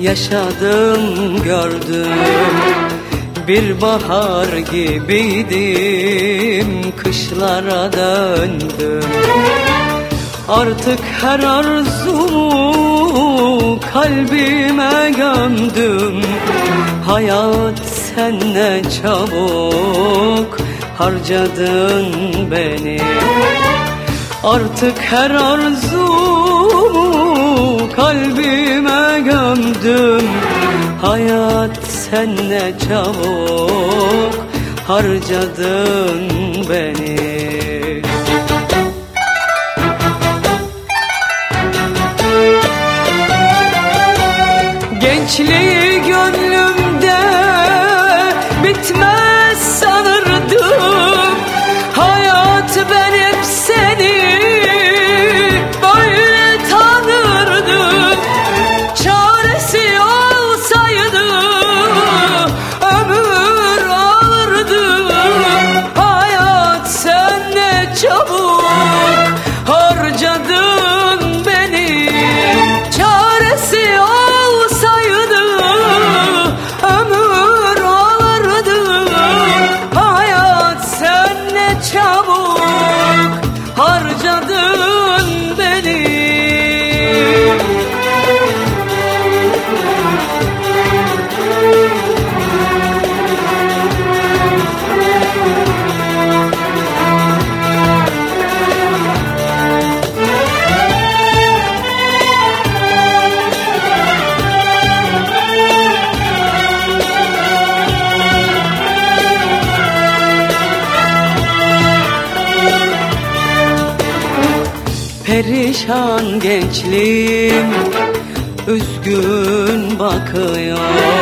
yaşadım gördüm. Bir bahar gibiydim, kışlara döndüm. Artık her arzumu kalbime gömdüm. Hayat sen ne çabuk harcadın beni. Artık her arzumu kalbime gömdüm. Hayat sen ne çabuk harcadın beni. Gençliği gönlümde bitmez sanırdım. Hayat ben hep seni böyle tanırdım. Çaresi olsaydı ömür alırdım. Hayat sen ne çabuk harcadın beni. Çaresi olsaydı ömür alırdım. Hayat sen ne çabuk harcadın beni. Perişan gençliğim üzgün bakıyor.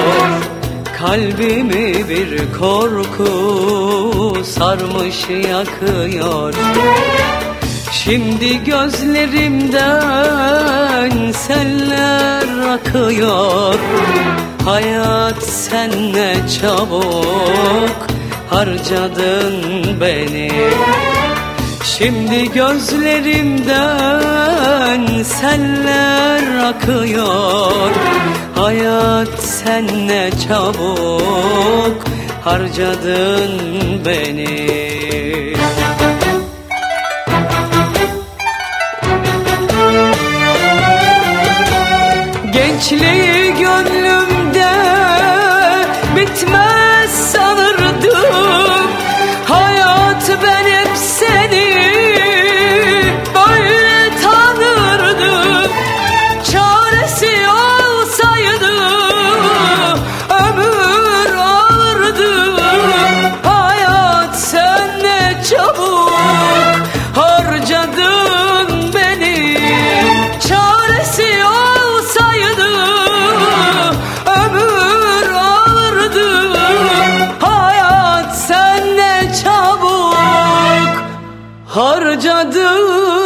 Kalbimi bir korku sarmış yakıyor. Şimdi gözlerimden seller akıyor. Hayat sen ne çabuk harcadın beni. Şimdi gözlerimden seller akıyor. Hayat sen ne çabuk harcadın beni. Gençliği gönlümde bitmez sanırdım. Hayat ben hep seni böyle tanırdım. Çaresi olsaydı ömür alırdım. Hayat sen ne çabuk harcadın beni. Çaresi olsaydı ömür alırdım. Hayat sen ne çabuk harcadın